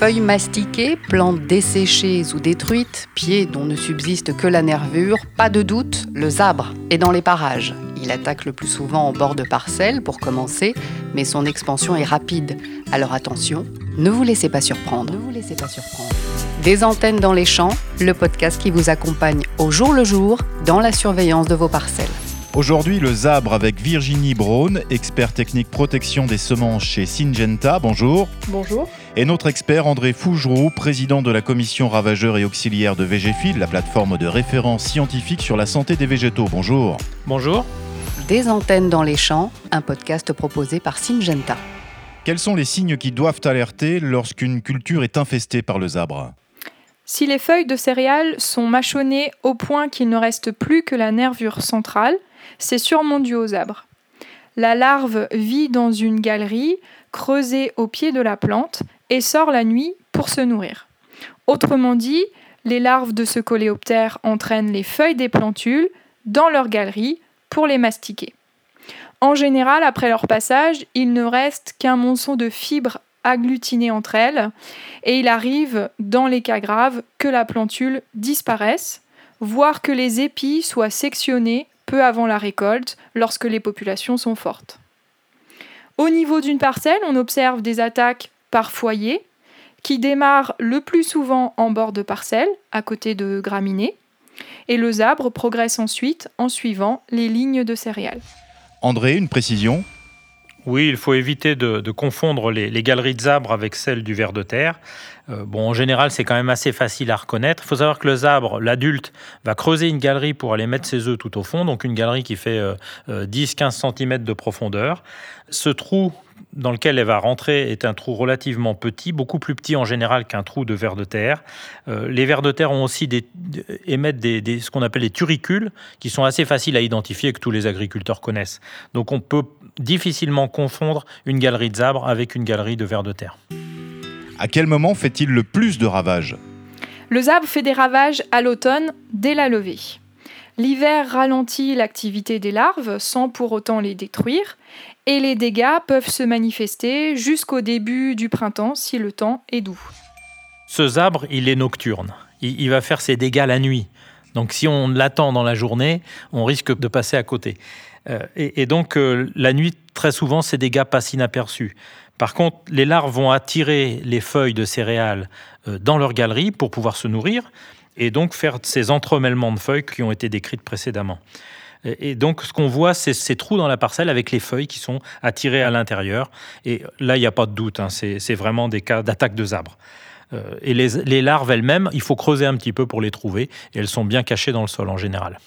Feuilles mastiquées, plantes desséchées ou détruites, pieds dont ne subsiste que la nervure, pas de doute, le zabre est dans les parages. Il attaque le plus souvent en bord de parcelles pour commencer, mais son expansion est rapide. Alors attention, ne vous laissez pas surprendre. Des antennes dans les champs, le podcast qui vous accompagne au jour le jour dans la surveillance de vos parcelles. Aujourd'hui, le zabre avec Virginie Braun, expert technique protection des semences chez Syngenta. Bonjour. Bonjour. Et notre expert André Fougeroux, président de la commission ravageurs et auxiliaires de Végéfil, la plateforme de référence scientifique sur la santé des végétaux. Bonjour. Bonjour. Des antennes dans les champs, un podcast proposé par Syngenta. Quels sont les signes qui doivent alerter lorsqu'une culture est infestée par le zabre ? Si les feuilles de céréales sont mâchonnées au point qu'il ne reste plus que la nervure centrale, c'est sûrement dû au zabre. La larve vit dans une galerie creusée au pied de la plante et sort la nuit pour se nourrir. Autrement dit, les larves de ce coléoptère entraînent les feuilles des plantules dans leur galerie pour les mastiquer. En général, après leur passage, il ne reste qu'un monceau de fibres agglutinées entre elles et il arrive, dans les cas graves, que la plantule disparaisse, voire que les épis soient sectionnés peu avant la récolte, lorsque les populations sont fortes. Au niveau d'une parcelle, on observe des attaques par foyer, qui démarrent le plus souvent en bord de parcelle, à côté de graminées, et le zabre progresse ensuite en suivant les lignes de céréales. André, une précision ? Oui, il faut éviter de confondre les galeries de zabre avec celles du ver de terre. En général, c'est quand même assez facile à reconnaître. Il faut savoir que le zabre, l'adulte, va creuser une galerie pour aller mettre ses œufs tout au fond, donc une galerie qui fait 10-15 cm de profondeur. Ce trou dans lequel elle va rentrer est un trou relativement petit, beaucoup plus petit en général qu'un trou de ver de terre. Les vers de terre ont aussi émettent ce qu'on appelle des turicules, qui sont assez faciles à identifier et que tous les agriculteurs connaissent. Donc on peut difficilement confondre une galerie de zabre avec une galerie de vers de terre. À quel moment fait-il le plus de ravages ? Le zabre fait des ravages à l'automne dès la levée. L'hiver ralentit l'activité des larves sans pour autant les détruire et les dégâts peuvent se manifester jusqu'au début du printemps si le temps est doux. Ce zabre, il est nocturne. Il va faire ses dégâts la nuit. Donc si on l'attend dans la journée, on risque de passer à côté. Et donc la nuit, très souvent, ces dégâts passent inaperçus. Par contre, les larves vont attirer les feuilles de céréales dans leur galerie pour pouvoir se nourrir et donc faire ces entremêlements de feuilles qui ont été décrites précédemment. Et donc, ce qu'on voit, c'est ces trous dans la parcelle avec les feuilles qui sont attirées à l'intérieur. Et là, il n'y a pas de doute, c'est vraiment des cas d'attaque de zabre. Et les larves elles-mêmes, il faut creuser un petit peu pour les trouver. Et elles sont bien cachées dans le sol en général.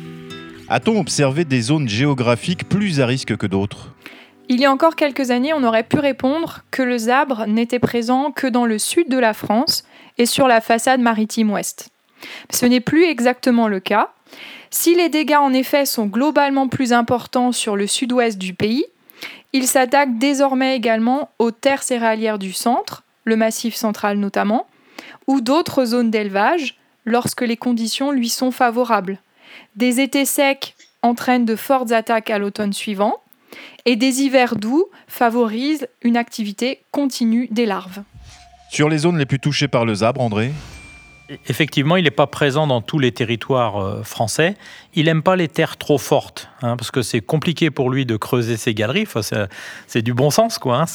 A-t-on observé des zones géographiques plus à risque que d'autres ? Il y a encore quelques années, on aurait pu répondre que le zabre n'était présent que dans le sud de la France et sur la façade maritime ouest. Ce n'est plus exactement le cas. Si les dégâts en effet sont globalement plus importants sur le sud-ouest du pays, il s'attaque désormais également aux terres céréalières du centre, le massif central notamment, ou d'autres zones d'élevage lorsque les conditions lui sont favorables. Des étés secs entraînent de fortes attaques à l'automne suivant, et des hivers doux favorisent une activité continue des larves. Sur les zones les plus touchées par le zabre, André ? Effectivement, il n'est pas présent dans tous les territoires français. Il n'aime pas les terres trop fortes, parce que c'est compliqué pour lui de creuser ses galeries. Enfin, c'est du bon sens, quoi.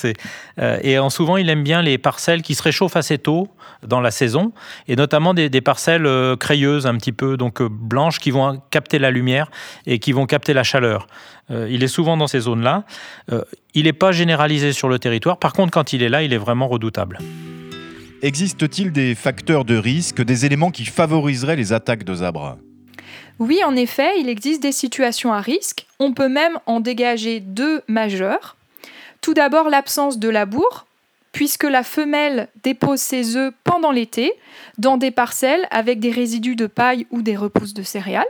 Et souvent, il aime bien les parcelles qui se réchauffent assez tôt dans la saison, et notamment des parcelles crayeuses un petit peu, donc blanches, qui vont capter la lumière et qui vont capter la chaleur. Il est souvent dans ces zones-là. Il n'est pas généralisé sur le territoire. Par contre, quand il est là, il est vraiment redoutable. Existe-t-il des facteurs de risque, des éléments qui favoriseraient les attaques de zabre ? Oui, en effet, il existe des situations à risque. On peut même en dégager deux majeures. Tout d'abord, l'absence de labour, puisque la femelle dépose ses œufs pendant l'été dans des parcelles avec des résidus de paille ou des repousses de céréales.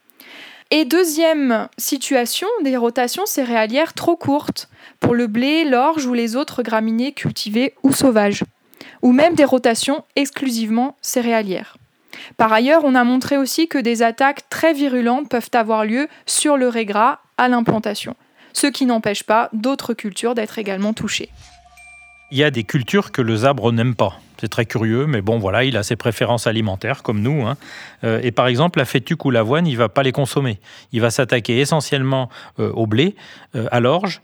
Et deuxième situation, des rotations céréalières trop courtes pour le blé, l'orge ou les autres graminées cultivées ou sauvages, ou même des rotations exclusivement céréalières. Par ailleurs, on a montré aussi que des attaques très virulentes peuvent avoir lieu sur le ré gras à l'implantation, ce qui n'empêche pas d'autres cultures d'être également touchées. Il y a des cultures que le sabre n'aime pas. C'est très curieux, mais bon, voilà, il a ses préférences alimentaires, comme nous. Et par exemple, la fétuque ou l'avoine, il ne va pas les consommer. Il va s'attaquer essentiellement au blé, à l'orge.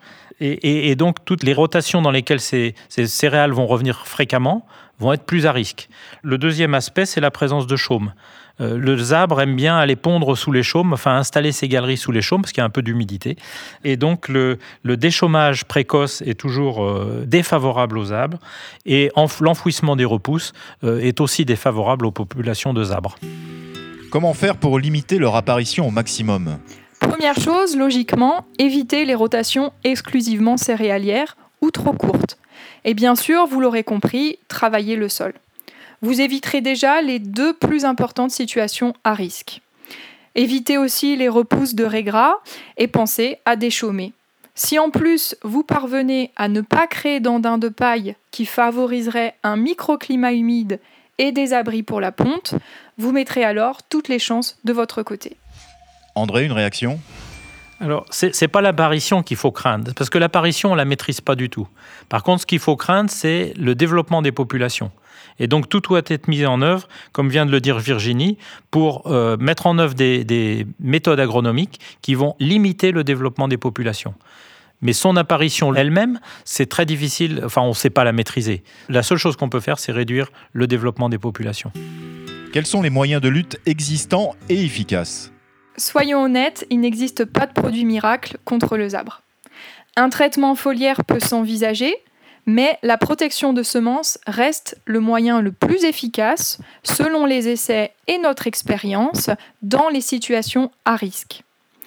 Et donc, toutes les rotations dans lesquelles ces céréales vont revenir fréquemment vont être plus à risque. Le deuxième aspect, c'est la présence de chaume. Le sabre aime bien aller pondre sous les chaumes, enfin installer ses galeries sous les chaumes, parce qu'il y a un peu d'humidité. Et donc, le déchaumage précoce est toujours défavorable aux sabres. Et l'enfouissement des repousses est aussi défavorable aux populations de sabres. Comment faire pour limiter leur apparition au maximum ? Première chose, logiquement, éviter les rotations exclusivement céréalières ou trop courtes. Et bien sûr, vous l'aurez compris, travailler le sol. Vous éviterez déjà les 2 plus importantes situations à risque. Évitez aussi les repousses de raies gras et pensez à déchaumer. Si en plus vous parvenez à ne pas créer d'andins de paille qui favoriseraient un microclimat humide et des abris pour la ponte, vous mettrez alors toutes les chances de votre côté. André, une réaction ? Alors, c'est pas l'apparition qu'il faut craindre, parce que l'apparition, on la maîtrise pas du tout. Par contre, ce qu'il faut craindre, c'est le développement des populations. Et donc, tout doit être mis en œuvre, comme vient de le dire Virginie, pour mettre en œuvre des méthodes agronomiques qui vont limiter le développement des populations. Mais son apparition elle-même, c'est très difficile, enfin, on ne sait pas la maîtriser. La seule chose qu'on peut faire, c'est réduire le développement des populations. Quels sont les moyens de lutte existants et efficaces ? Soyons honnêtes, il n'existe pas de produit miracle contre le sabre. Un traitement foliaire peut s'envisager, mais la protection de semences reste le moyen le plus efficace, selon les essais et notre expérience, dans les situations à risque.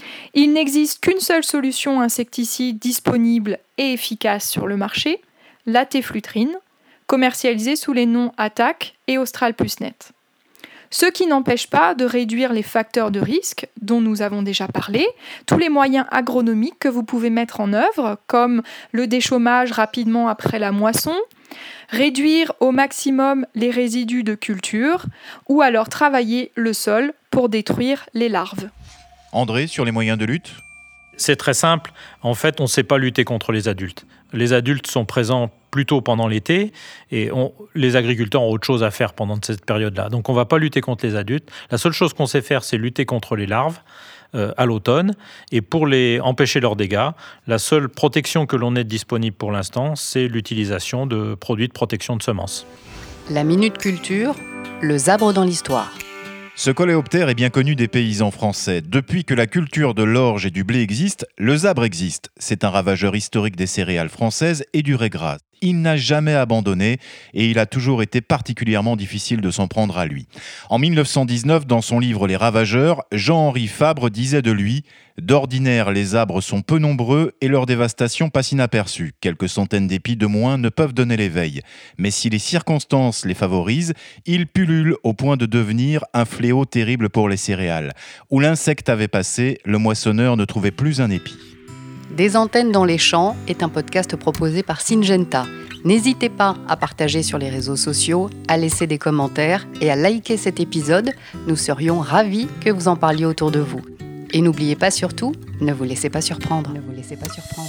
Il n'existe qu'une seule solution insecticide disponible et efficace sur le marché, la téflutrine, commercialisée sous les noms Attack et Austral Plus Net. Ce qui n'empêche pas de réduire les facteurs de risque dont nous avons déjà parlé, tous les moyens agronomiques que vous pouvez mettre en œuvre, comme le déchaumage rapidement après la moisson, réduire au maximum les résidus de culture, ou alors travailler le sol pour détruire les larves. André, sur les moyens de lutte ? C'est très simple. En fait, on ne sait pas lutter contre les adultes. Les adultes sont présents plutôt pendant l'été et les agriculteurs ont autre chose à faire pendant cette période-là. Donc, on ne va pas lutter contre les adultes. La seule chose qu'on sait faire, c'est lutter contre les larves à l'automne. Et pour empêcher leurs dégâts, la seule protection que l'on ait disponible pour l'instant, c'est l'utilisation de produits de protection de semences. La Minute Culture, le sabre dans l'histoire. Ce coléoptère est bien connu des paysans français. Depuis que la culture de l'orge et du blé existe, le sabre existe. C'est un ravageur historique des céréales françaises et du raies-gras. Il n'a jamais abandonné et il a toujours été particulièrement difficile de s'en prendre à lui. En 1919, dans son livre Les Ravageurs, Jean-Henri Fabre disait de lui « D'ordinaire, les sabres sont peu nombreux et leur dévastation passe inaperçue. Quelques centaines d'épis de moins ne peuvent donner l'éveil. Mais si les circonstances les favorisent, ils pullulent au point de devenir un fléau terrible pour les céréales. Où l'insecte avait passé, le moissonneur ne trouvait plus un épi. » Des antennes dans les champs est un podcast proposé par Syngenta. N'hésitez pas à partager sur les réseaux sociaux, à laisser des commentaires et à liker cet épisode. Nous serions ravis que vous en parliez autour de vous. Et n'oubliez pas surtout, ne vous laissez pas surprendre. Ne vous laissez pas surprendre.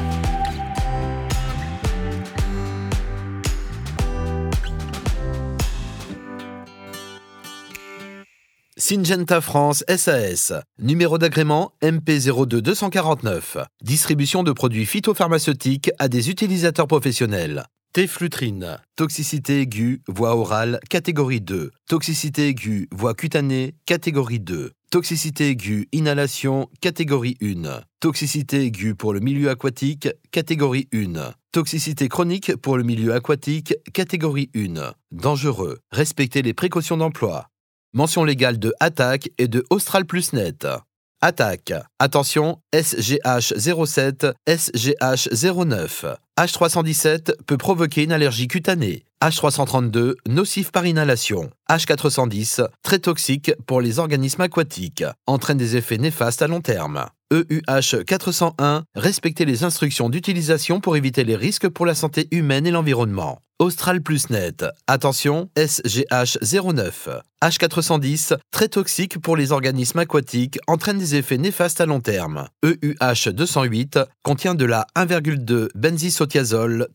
Syngenta France SAS. Numéro d'agrément MP02249. Distribution de produits phytopharmaceutiques à des utilisateurs professionnels. Téflutrine. Toxicité aiguë, voie orale, catégorie 2. Toxicité aiguë, voie cutanée, catégorie 2. Toxicité aiguë, inhalation, catégorie 1. Toxicité aiguë pour le milieu aquatique, catégorie 1. Toxicité chronique pour le milieu aquatique, catégorie 1. Dangereux. Respectez les précautions d'emploi. Mention légale de Attack et de Austral Plus Net. Attack. Attention, SGH 07, SGH 09. H317 peut provoquer une allergie cutanée. H332, nocif par inhalation. H410, très toxique pour les organismes aquatiques. Entraîne des effets néfastes à long terme. EUH 401, respecter les instructions d'utilisation pour éviter les risques pour la santé humaine et l'environnement. Austral Plus Net, attention, SGH 09. H410, très toxique pour les organismes aquatiques, entraîne des effets néfastes à long terme. EUH 208, contient de la 1,2 benzisotiazole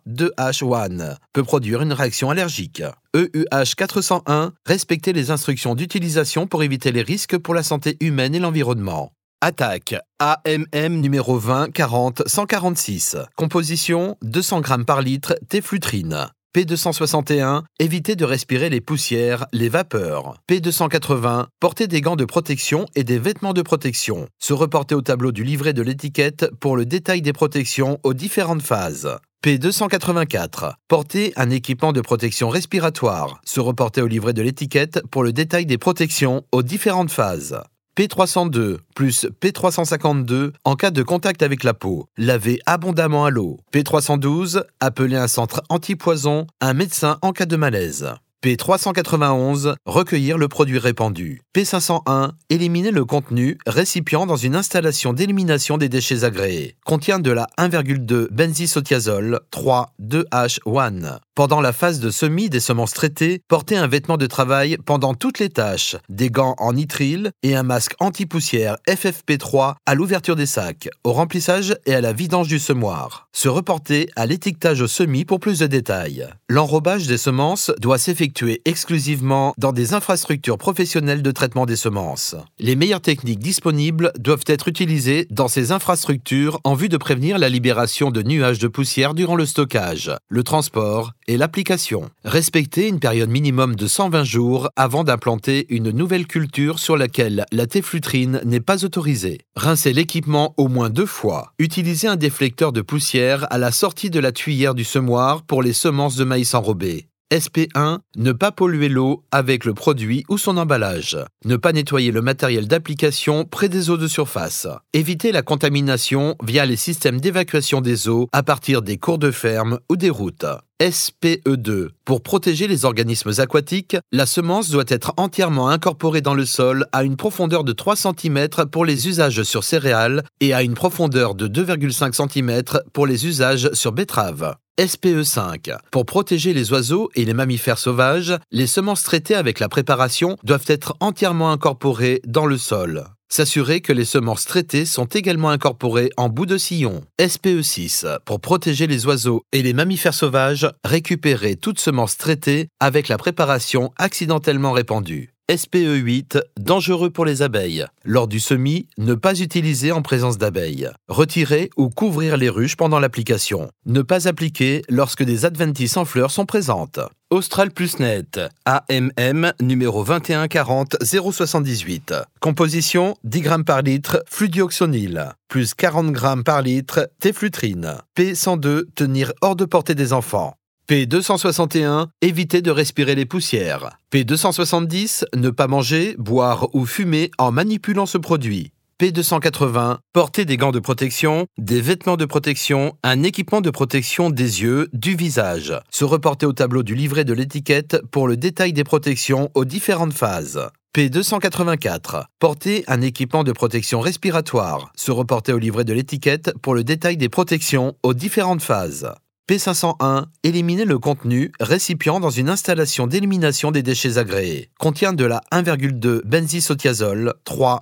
3,2H1, peut produire une réaction allergique. EUH 401, respecter les instructions d'utilisation pour éviter les risques pour la santé humaine et l'environnement. Attaque, AMM numéro 20 40 146. Composition 200 g par litre téflutrine. P261, éviter de respirer les poussières, les vapeurs. P280, porter des gants de protection et des vêtements de protection. Se reporter au tableau du livret de l'étiquette pour le détail des protections aux différentes phases. P284, porter un équipement de protection respiratoire. Se reporter au livret de l'étiquette pour le détail des protections aux différentes phases. P302 plus P352 en cas de contact avec la peau. Laver abondamment à l'eau. P312, appeler un centre antipoison, un médecin en cas de malaise. P391, recueillir le produit répandu. P501, éliminer le contenu récipient dans une installation d'élimination des déchets agréés. Contient de la 1,2 benzisotiazole 3,2H1. Pendant la phase de semis des semences traitées, porter un vêtement de travail pendant toutes les tâches, des gants en nitrile et un masque anti-poussière FFP3 à l'ouverture des sacs, au remplissage et à la vidange du semoir. Se reporter à l'étiquetage au semis pour plus de détails. L'enrobage des semences doit s'effectuer exclusivement dans des infrastructures professionnelles de traitement des semences. Les meilleures techniques disponibles doivent être utilisées dans ces infrastructures en vue de prévenir la libération de nuages de poussière durant le stockage, le transport et l'application. Respecter une période minimum de 120 jours avant d'implanter une nouvelle culture sur laquelle la téflutrine n'est pas autorisée. Rincer l'équipement au moins 2 fois. Utiliser un déflecteur de poussière à la sortie de la tuyère du semoir pour les semences de maïs enrobées. SP1, ne pas polluer l'eau avec le produit ou son emballage. Ne pas nettoyer le matériel d'application près des eaux de surface. Éviter la contamination via les systèmes d'évacuation des eaux à partir des cours de ferme ou des routes. SPE2. Pour protéger les organismes aquatiques, la semence doit être entièrement incorporée dans le sol à une profondeur de 3 cm pour les usages sur céréales et à une profondeur de 2,5 cm pour les usages sur betteraves. SPE5. Pour protéger les oiseaux et les mammifères sauvages, les semences traitées avec la préparation doivent être entièrement incorporées dans le sol. S'assurer que les semences traitées sont également incorporées en bout de sillon. SPE6. Pour protéger les oiseaux et les mammifères sauvages, récupérer toute semence traitée avec la préparation accidentellement répandue. SPE8, dangereux pour les abeilles. Lors du semis, ne pas utiliser en présence d'abeilles. Retirer ou couvrir les ruches pendant l'application. Ne pas appliquer lorsque des adventices en fleurs sont présentes. Austral Plus Net, AMM numéro 21 40 078. Composition 10 g par litre fludioxonil, plus 40 g par litre téflutrine. P102, tenir hors de portée des enfants. P261, éviter de respirer les poussières. P270, ne pas manger, boire ou fumer en manipulant ce produit. P280, porter des gants de protection, des vêtements de protection, un équipement de protection des yeux, du visage. Se reporter au tableau du livret de l'étiquette pour le détail des protections aux différentes phases. P284, porter un équipement de protection respiratoire. Se reporter au livret de l'étiquette pour le détail des protections aux différentes phases. P501, éliminer le contenu récipient dans une installation d'élimination des déchets agréés. Contient de la 1,2 benzisotiazole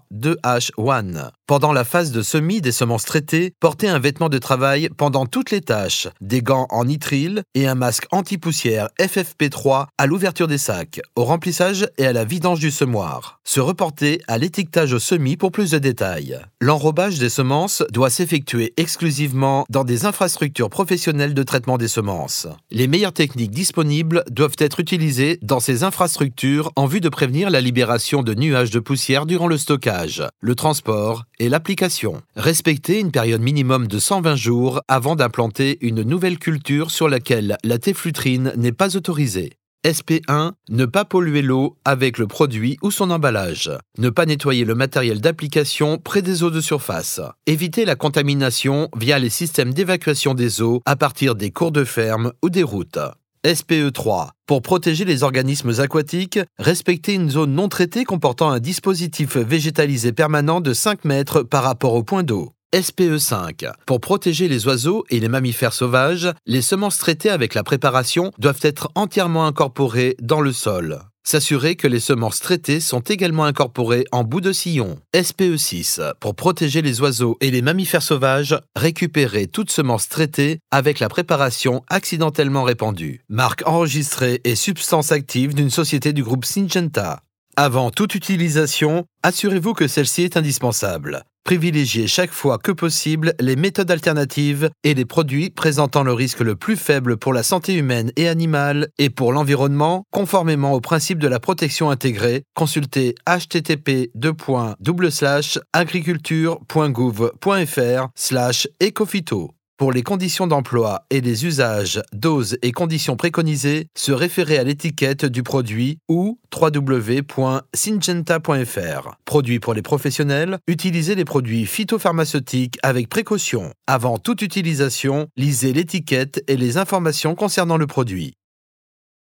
3,2H1. Pendant la phase de semis des semences traitées, porter un vêtement de travail pendant toutes les tâches, des gants en nitrile et un masque anti-poussière FFP3 à l'ouverture des sacs, au remplissage et à la vidange du semoir. Se reporter à l'étiquetage au semis pour plus de détails. L'enrobage des semences doit s'effectuer exclusivement dans des infrastructures professionnelles de traitement des semences. Les meilleures techniques disponibles doivent être utilisées dans ces infrastructures en vue de prévenir la libération de nuages de poussière durant le stockage, le transport et l'application. Respecter une période minimum de 120 jours avant d'implanter une nouvelle culture sur laquelle la téflutrine n'est pas autorisée. SP1, ne pas polluer l'eau avec le produit ou son emballage. Ne pas nettoyer le matériel d'application près des eaux de surface. Éviter la contamination via les systèmes d'évacuation des eaux à partir des cours de ferme ou des routes. SPE 3. Pour protéger les organismes aquatiques, respecter une zone non traitée comportant un dispositif végétalisé permanent de 5 mètres par rapport au point d'eau. SPE 5. Pour protéger les oiseaux et les mammifères sauvages, les semences traitées avec la préparation doivent être entièrement incorporées dans le sol. S'assurer que les semences traitées sont également incorporées en bout de sillon. SPE 6. Pour protéger les oiseaux et les mammifères sauvages, récupérer toute semence traitée avec la préparation accidentellement répandue. Marque enregistrée et substance active d'une société du groupe Syngenta. Avant toute utilisation, assurez-vous que celle-ci est indispensable. Privilégiez chaque fois que possible les méthodes alternatives et les produits présentant le risque le plus faible pour la santé humaine et animale et pour l'environnement, conformément au principe de la protection intégrée. Consultez http://agriculture.gouv.fr/ecophyto. Pour les conditions d'emploi et les usages, doses et conditions préconisées, se référer à l'étiquette du produit ou www.syngenta.fr. Produit pour les professionnels, utilisez les produits phytopharmaceutiques avec précaution. Avant toute utilisation, lisez l'étiquette et les informations concernant le produit.